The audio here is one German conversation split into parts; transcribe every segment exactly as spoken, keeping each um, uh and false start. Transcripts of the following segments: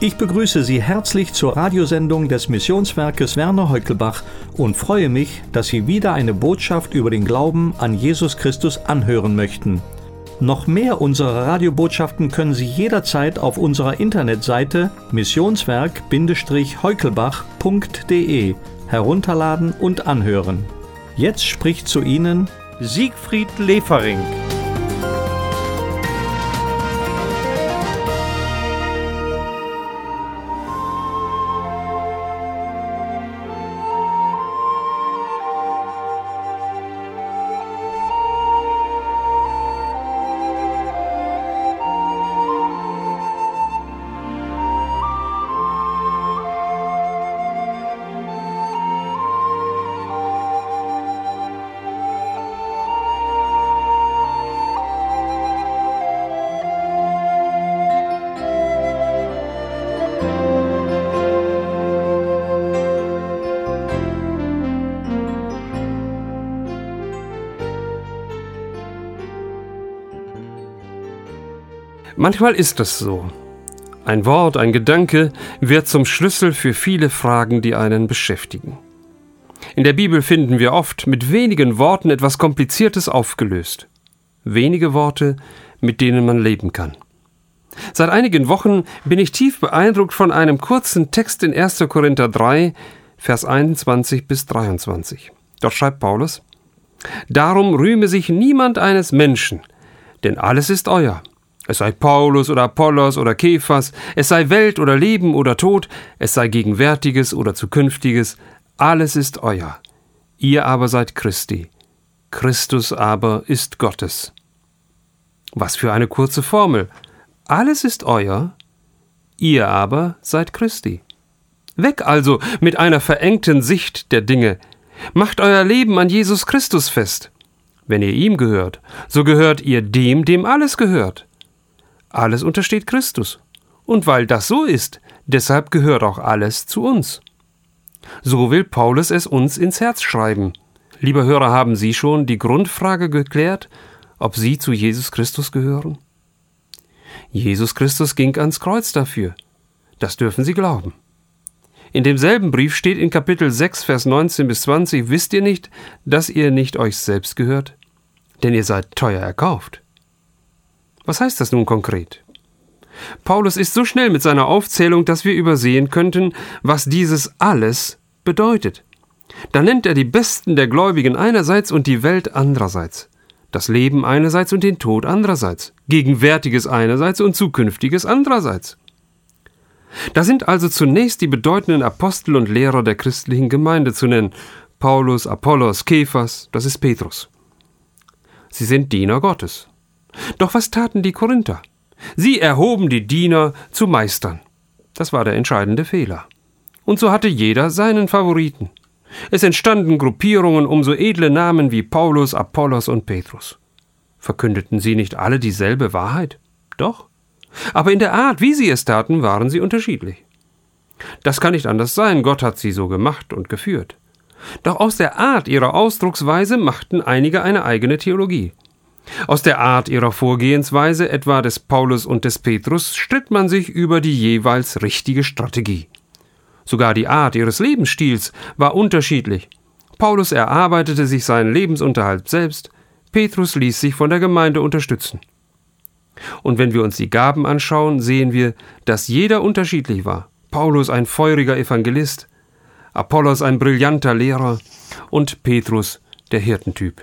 Ich begrüße Sie herzlich zur Radiosendung des Missionswerkes Werner Heukelbach und freue mich, dass Sie wieder eine Botschaft über den Glauben an Jesus Christus anhören möchten. Noch mehr unserer Radiobotschaften können Sie jederzeit auf unserer Internetseite missionswerk heukelbach punkt de herunterladen und anhören. Jetzt spricht zu Ihnen Siegfried Lefering. Manchmal ist es so. Ein Wort, ein Gedanke wird zum Schlüssel für viele Fragen, die einen beschäftigen. In der Bibel finden wir oft mit wenigen Worten etwas Kompliziertes aufgelöst. Wenige Worte, mit denen man leben kann. Seit einigen Wochen bin ich tief beeindruckt von einem kurzen Text in erster Korinther drei, Vers einundzwanzig bis dreiundzwanzig. Dort schreibt Paulus: Darum rühme sich niemand eines Menschen, denn alles ist euer. Es sei Paulus oder Apollos oder Kephas, es sei Welt oder Leben oder Tod, es sei Gegenwärtiges oder Zukünftiges, alles ist euer. Ihr aber seid Christi, Christus aber ist Gottes. Was für eine kurze Formel. Alles ist euer, ihr aber seid Christi. Weg also mit einer verengten Sicht der Dinge. Macht euer Leben an Jesus Christus fest. Wenn ihr ihm gehört, so gehört ihr dem, dem alles gehört. Alles untersteht Christus. Und weil das so ist, deshalb gehört auch alles zu uns. So will Paulus es uns ins Herz schreiben. Lieber Hörer, haben Sie schon die Grundfrage geklärt, ob Sie zu Jesus Christus gehören? Jesus Christus ging ans Kreuz dafür. Das dürfen Sie glauben. In demselben Brief steht in Kapitel sechs, Vers neunzehn bis zwanzig, wisst ihr nicht, dass ihr nicht euch selbst gehört? Denn ihr seid teuer erkauft. Was heißt das nun konkret? Paulus ist so schnell mit seiner Aufzählung, dass wir übersehen könnten, was dieses alles bedeutet. Da nennt er die Besten der Gläubigen einerseits und die Welt andererseits, das Leben einerseits und den Tod andererseits, Gegenwärtiges einerseits und Zukünftiges andererseits. Da sind also zunächst die bedeutenden Apostel und Lehrer der christlichen Gemeinde zu nennen: Paulus, Apollos, Kephas, das ist Petrus. Sie sind Diener Gottes. Doch was taten die Korinther? Sie erhoben die Diener zu Meistern. Das war der entscheidende Fehler. Und so hatte jeder seinen Favoriten. Es entstanden Gruppierungen um so edle Namen wie Paulus, Apollos und Petrus. Verkündeten sie nicht alle dieselbe Wahrheit? Doch. Aber in der Art, wie sie es taten, waren sie unterschiedlich. Das kann nicht anders sein, Gott hat sie so gemacht und geführt. Doch aus der Art ihrer Ausdrucksweise machten einige eine eigene Theologie. Aus der Art ihrer Vorgehensweise, etwa des Paulus und des Petrus, stritt man sich über die jeweils richtige Strategie. Sogar die Art ihres Lebensstils war unterschiedlich. Paulus erarbeitete sich seinen Lebensunterhalt selbst, Petrus ließ sich von der Gemeinde unterstützen. Und wenn wir uns die Gaben anschauen, sehen wir, dass jeder unterschiedlich war. Paulus ein feuriger Evangelist, Apollos ein brillanter Lehrer und Petrus der Hirtentyp.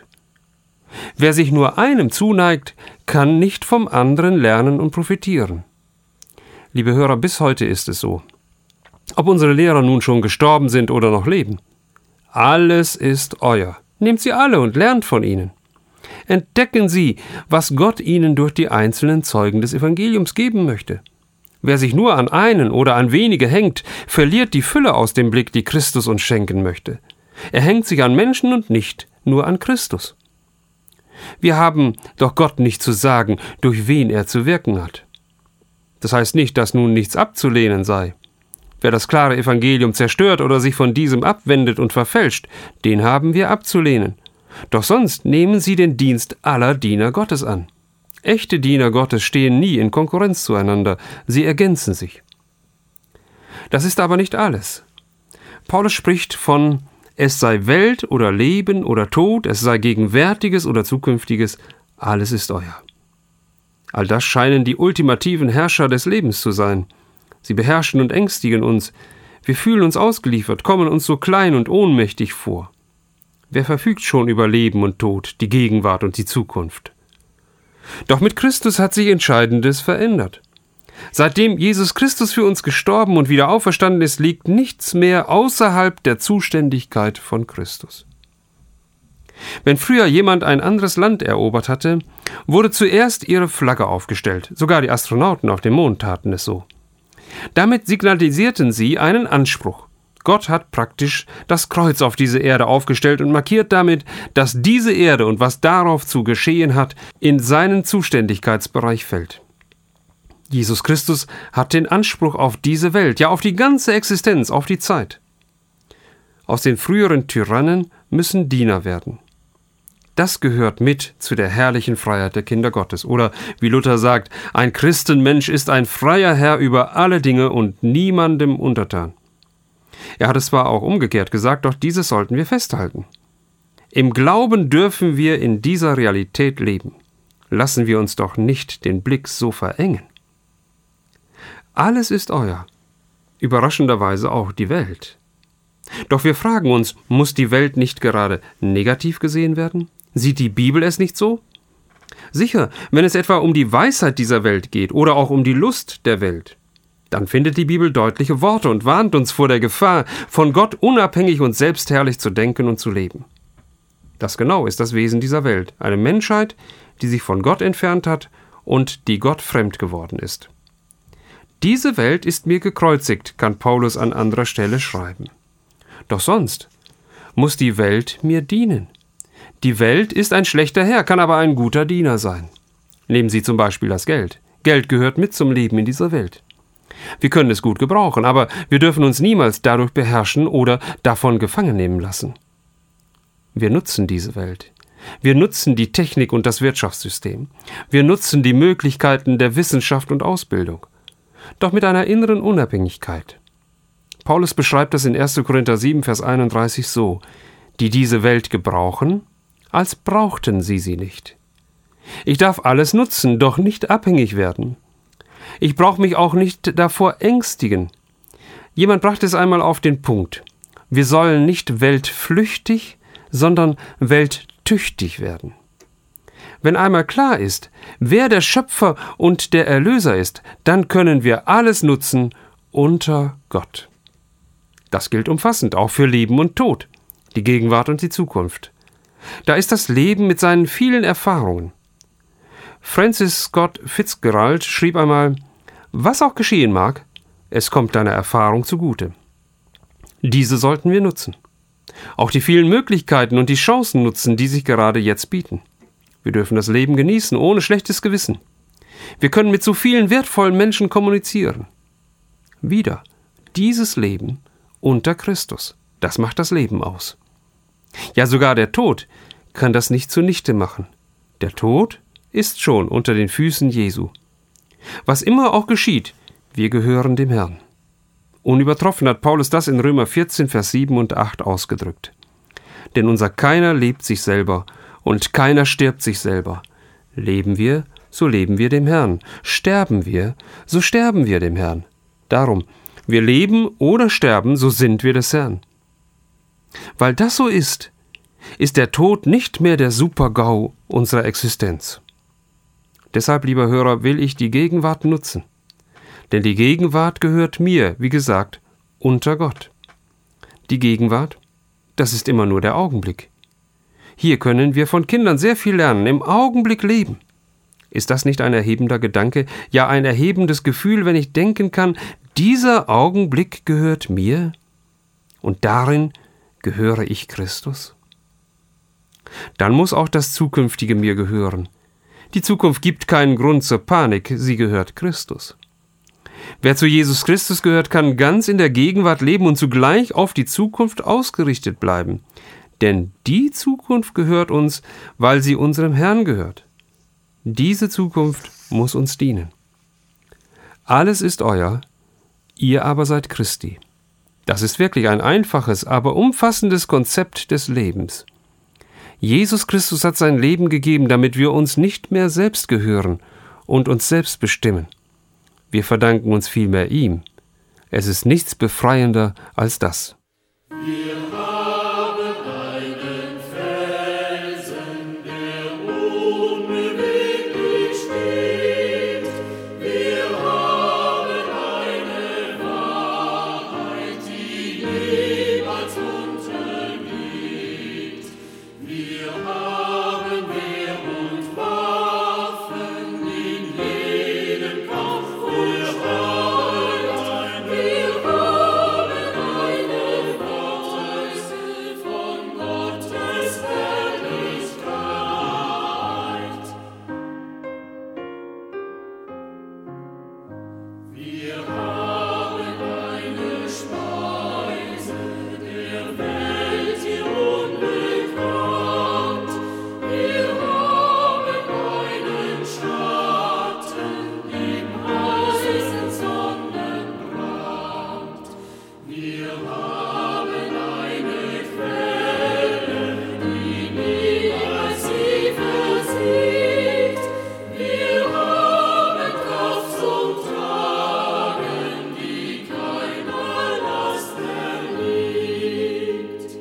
Wer sich nur einem zuneigt, kann nicht vom anderen lernen und profitieren. Liebe Hörer, bis heute ist es so. Ob unsere Lehrer nun schon gestorben sind oder noch leben. Alles ist euer. Nehmt sie alle und lernt von ihnen. Entdecken Sie, was Gott Ihnen durch die einzelnen Zeugen des Evangeliums geben möchte. Wer sich nur an einen oder an wenige hängt, verliert die Fülle aus dem Blick, die Christus uns schenken möchte. Er hängt sich an Menschen und nicht nur an Christus. Wir haben doch Gott nicht zu sagen, durch wen er zu wirken hat. Das heißt nicht, dass nun nichts abzulehnen sei. Wer das klare Evangelium zerstört oder sich von diesem abwendet und verfälscht, den haben wir abzulehnen. Doch sonst nehmen Sie den Dienst aller Diener Gottes an. Echte Diener Gottes stehen nie in Konkurrenz zueinander, sie ergänzen sich. Das ist aber nicht alles. Paulus spricht von es sei Welt oder Leben oder Tod, es sei Gegenwärtiges oder Zukünftiges, alles ist euer. All das scheinen die ultimativen Herrscher des Lebens zu sein. Sie beherrschen und ängstigen uns. Wir fühlen uns ausgeliefert, kommen uns so klein und ohnmächtig vor. Wer verfügt schon über Leben und Tod, die Gegenwart und die Zukunft? Doch mit Christus hat sich Entscheidendes verändert. Seitdem Jesus Christus für uns gestorben und wieder auferstanden ist, liegt nichts mehr außerhalb der Zuständigkeit von Christus. Wenn früher jemand ein anderes Land erobert hatte, wurde zuerst ihre Flagge aufgestellt. Sogar die Astronauten auf dem Mond taten es so. Damit signalisierten sie einen Anspruch. Gott hat praktisch das Kreuz auf diese Erde aufgestellt und markiert damit, dass diese Erde und was darauf zu geschehen hat, in seinen Zuständigkeitsbereich fällt. Jesus Christus hat den Anspruch auf diese Welt, ja auf die ganze Existenz, auf die Zeit. Aus den früheren Tyrannen müssen Diener werden. Das gehört mit zu der herrlichen Freiheit der Kinder Gottes. Oder wie Luther sagt, ein Christenmensch ist ein freier Herr über alle Dinge und niemandem untertan. Er hat es zwar auch umgekehrt gesagt, doch dieses sollten wir festhalten. Im Glauben dürfen wir in dieser Realität leben. Lassen wir uns doch nicht den Blick so verengen. Alles ist euer, überraschenderweise auch die Welt. Doch wir fragen uns, muss die Welt nicht gerade negativ gesehen werden? Sieht die Bibel es nicht so? Sicher, wenn es etwa um die Weisheit dieser Welt geht oder auch um die Lust der Welt, dann findet die Bibel deutliche Worte und warnt uns vor der Gefahr, von Gott unabhängig und selbstherrlich zu denken und zu leben. Das genau ist das Wesen dieser Welt, eine Menschheit, die sich von Gott entfernt hat und die Gott fremd geworden ist. Diese Welt ist mir gekreuzigt, kann Paulus an anderer Stelle schreiben. Doch sonst muss die Welt mir dienen. Die Welt ist ein schlechter Herr, kann aber ein guter Diener sein. Nehmen Sie zum Beispiel das Geld. Geld gehört mit zum Leben in dieser Welt. Wir können es gut gebrauchen, aber wir dürfen uns niemals dadurch beherrschen oder davon gefangen nehmen lassen. Wir nutzen diese Welt. Wir nutzen die Technik und das Wirtschaftssystem. Wir nutzen die Möglichkeiten der Wissenschaft und Ausbildung. Doch mit einer inneren Unabhängigkeit. Paulus beschreibt das in erster Korinther sieben, Vers einunddreißig so: Die diese Welt gebrauchen, als brauchten sie sie nicht. Ich darf alles nutzen, doch nicht abhängig werden. Ich brauche mich auch nicht davor ängstigen. Jemand brachte es einmal auf den Punkt. Wir sollen nicht weltflüchtig, sondern welttüchtig werden. Wenn einmal klar ist, wer der Schöpfer und der Erlöser ist, dann können wir alles nutzen unter Gott. Das gilt umfassend, auch für Leben und Tod, die Gegenwart und die Zukunft. Da ist das Leben mit seinen vielen Erfahrungen. Francis Scott Fitzgerald schrieb einmal: Was auch geschehen mag, es kommt deiner Erfahrung zugute. Diese sollten wir nutzen. Auch die vielen Möglichkeiten und die Chancen nutzen, die sich gerade jetzt bieten. Wir dürfen das Leben genießen, ohne schlechtes Gewissen. Wir können mit so vielen wertvollen Menschen kommunizieren. Wieder, dieses Leben unter Christus, das macht das Leben aus. Ja, sogar der Tod kann das nicht zunichte machen. Der Tod ist schon unter den Füßen Jesu. Was immer auch geschieht, wir gehören dem Herrn. Unübertroffen hat Paulus das in Römer vierzehn, Vers sieben und acht ausgedrückt. Denn unser Keiner lebt sich selber und keiner stirbt sich selber. Leben wir, so leben wir dem Herrn. Sterben wir, so sterben wir dem Herrn. Darum, wir leben oder sterben, so sind wir des Herrn. Weil das so ist, ist der Tod nicht mehr der Super-GAU unserer Existenz. Deshalb, lieber Hörer, will ich die Gegenwart nutzen. Denn die Gegenwart gehört mir, wie gesagt, unter Gott. Die Gegenwart, das ist immer nur der Augenblick. Hier können wir von Kindern sehr viel lernen, im Augenblick leben. Ist das nicht ein erhebender Gedanke, ja ein erhebendes Gefühl, wenn ich denken kann, dieser Augenblick gehört mir und darin gehöre ich Christus? Dann muss auch das Zukünftige mir gehören. Die Zukunft gibt keinen Grund zur Panik, sie gehört Christus. Wer zu Jesus Christus gehört, kann ganz in der Gegenwart leben und zugleich auf die Zukunft ausgerichtet bleiben. Denn die Zukunft gehört uns, weil sie unserem Herrn gehört. Diese Zukunft muss uns dienen. Alles ist euer, Ihr aber seid Christi. Das ist wirklich ein einfaches, aber umfassendes Konzept des Lebens. Jesus Christus hat sein Leben gegeben, damit wir uns nicht mehr selbst gehören und uns selbst bestimmen. Wir verdanken uns vielmehr ihm. Es ist nichts befreiender als das. Wir haben einen Felsen, der unbeweglich steht. Wir haben eine Wahrheit, die niemals untergeht. Wir haben Wehr und Waffen in jedem Kampf gesteuert. Wir haben eine Gottes von Gottes Herrlichkeit. Wir haben eine Speise der Welt hier unbekannt. Wir haben einen Schatten im heißen Sonnenbrand. Wir haben eine Quelle, die niemals sie versiegt. Wir haben Kraft zum Tragen, die keiner Last erliegt.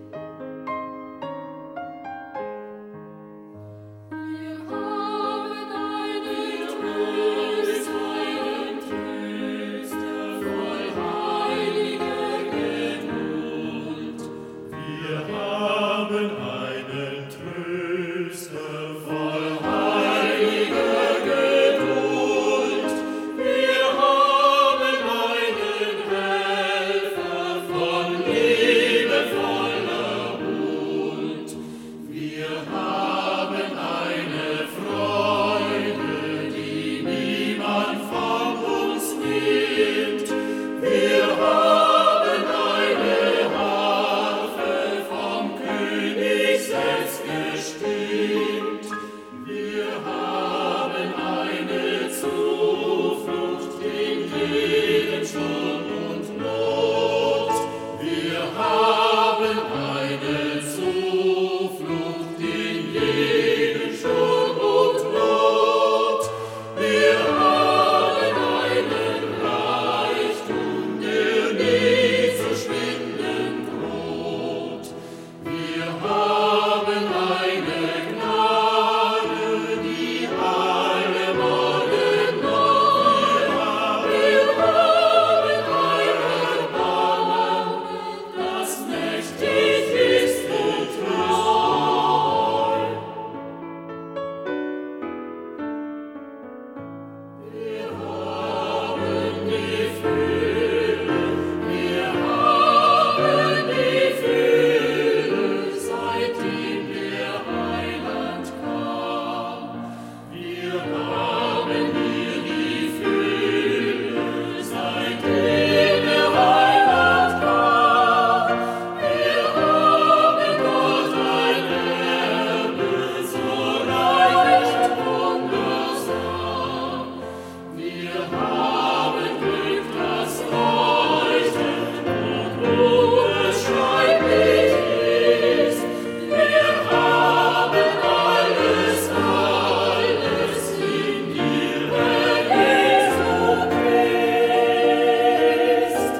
Wir haben einen Tröster, einen Tröster voll heiliger Geduld. Wir haben einen Tröster voll heiliger Geduld. Wir haben einen Helfer von liebevoller Huld. Wir haben eine Freude, die niemand von uns nimmt. Wir haben eine Harfe vom König selbst gestimmt. Wir haben eine Zuflucht in jedem Sturm und Not. Wir haben eine Zuflucht in jedem Sturm und Not. Wir haben einen Reichtum, der nie zu schwinden droht. Wir haben eine Gnade, die alle Morgen noch. Wir haben ein Erbarmen, das mächtig ist und treu. Wir haben die Fülle, wir haben die Fülle, seitdem der Heiland kam. Wir haben hier die Fülle, seitdem der Heiland kam. Wir haben Gott ein Erbe, so reich und wundersam. Wir haben Glück, das leuchtet und unbeschreiblich ist. Wir haben alles, alles in dir, Herr Jesu Christ.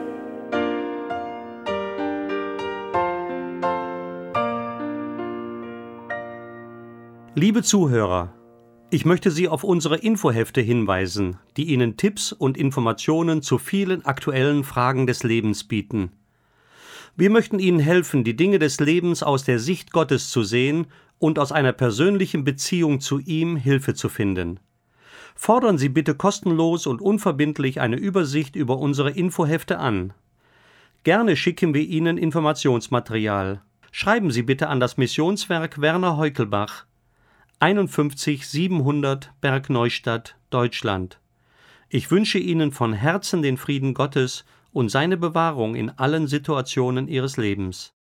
Liebe Zuhörer, ich möchte Sie auf unsere Infohefte hinweisen, die Ihnen Tipps und Informationen zu vielen aktuellen Fragen des Lebens bieten. Wir möchten Ihnen helfen, die Dinge des Lebens aus der Sicht Gottes zu sehen und aus einer persönlichen Beziehung zu ihm Hilfe zu finden. Fordern Sie bitte kostenlos und unverbindlich eine Übersicht über unsere Infohefte an. Gerne schicken wir Ihnen Informationsmaterial. Schreiben Sie bitte an das Missionswerk Werner Heukelbach, einundfünfzig siebenhundert Bergneustadt, Deutschland. Ich wünsche Ihnen von Herzen den Frieden Gottes und seine Bewahrung in allen Situationen Ihres Lebens.